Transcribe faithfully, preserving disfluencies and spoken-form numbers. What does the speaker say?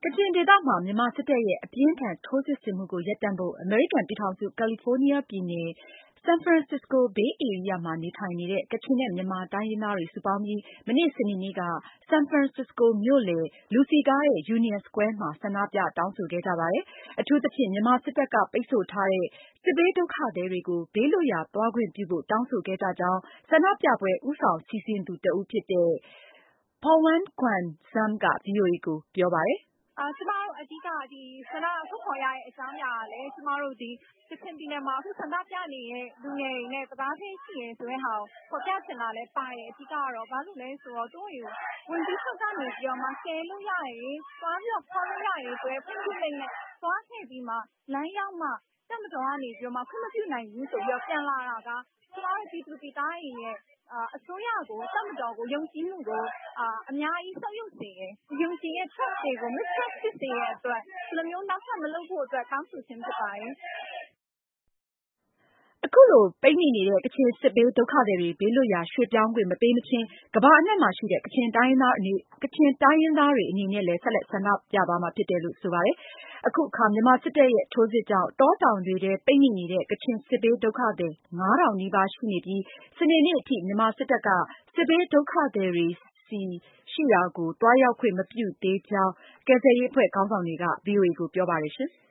ကချင်ဒေသမှာ မြန်မာစစ်တပ်ရဲ့ အပြင်းအထန်ထိုးစစ်ဆင်မှုကိုရပ်တန့်ဖို့ အမေရိကန်ပြည်ထောင်စု ကာလီဖိုးနီးယားပြည်နယ် ဆန်ဖရန်စစ္စကို ဘေးဧရိယာမှာနေထိုင်နေတဲ့ ကချင်နဲ့ မြန်မာတိုင်းရင်းသားတွေ စုပေါင်းပြီး မနေ့ စနေနေ့က ဆန်ဖရန်စစ္စကိုမြို့လယ် လူစည်ကားတဲ့ Union Square မှာ ဆန္ဒပြတောင်းဆိုခဲ့ကြပါတယ်။ အထူးသဖြင့် မြန်မာစစ်တပ်က ပိတ်ဆို့ထားတဲ့ စစ်ဘေးဒုက္ခသည်တွေကို ဘေးလွတ်ရာသွားခွင့်ပြုဖို့ တောင်းဆိုခဲ့ကြကြောင်း ဆန္ဒပြပွဲ ဦးဆောင်စီစဉ်သူတဦးဖြစ်တဲ့ Paw Wan Kwang Sum က ဗွီအိုအေကိုပြောပါတယ်။ “ကျမတို့အဓိကဒီဆန္ဒထုတ်ဖော်ရတဲ့အကြောင်းအရာကလည်းကျမတို့ဒီကချင်ပြည်နယ်မှာအခုဆန္ဒပြနေတဲ့လူငယ်တွေနဲ့တသားချင်းရှိရဲဆိုတဲ့ဟာကိုဖော်ပြချင်တာလည်းပါတယ်အဓိကတော့ဘာလို့လဲဆိုတော့တို့တွေကိုဝင်ပြီးထုတ်ကနေပြီးတော့မှဆဲလို့ရရင်သွားပြီးတော့ခေါ်လို့ရရင်ဆိုတဲ့ဖွင့်ပြလိုက်နဲ့သွားခဲ့ပြီးမှလမ်းရောက်မှတက်မတော်ကနေပြီးတော့မှခွင့်မပြုနိုင်ဘူးဆိုပြီးတော့ပြန်လာတာကကျမတို့ပြည်သူပြည်သားတွေရဲ့အစိုးရကိုတက်မတော်ကိုယုံကြည်မှုကိုအများကြီးဆုပ်ယုပ်စေတယ်ယုံကြည်ရဲ့ trust တွေကို mistrust ဖြစ်စေတဲ့အတွက်ဒီလိုမျိုးနောက်ထပ်မလုပ်ဖို့အတွက်တောင်းဆိုခြင်းဖြစ်ပါတယ်။” အခုလိုပိတ်မိနေတဲ့ ကချင်စစ်ဘေးဒုက္ခသည်တွေ ဘေးလွတ်ရာရွှေ့ပြောင်းခွင့်မပေးမချင်း ကမ္ဘာအနှံ့မှာရှိတဲ့ ကချင်တိုင်းရင်းသားတွေအနေနဲ့လည်း ဆက်လက်ဆန္ဒပြသွားမှာဖြစ်တယ်လို့ ဆိုပါတယ်။ အခုအခါ မြန်မာစစ်တပ်ရဲ့ ထိုးစစ်ကြောင့် တောတောင်တွေထဲ ပိတ်မိနေတဲ့ ကချင်စစ်ဘေးဒုက္ခသည် ငါးထောင်နီးပါးရှိနေပြီး စနေနေ့အထိ မြန်မာစစ်တပ်က စစ်ဘေးဒုက္ခသည်တွေရှိရာကို သွားရောက်ခွင့်မပြုသေးကြောင်း ကယ်ဆယ်ရေးအဖွဲ့ခေါင်းဆောင်တွေက ဗွီအိုအေကိုပြောပါတယ်။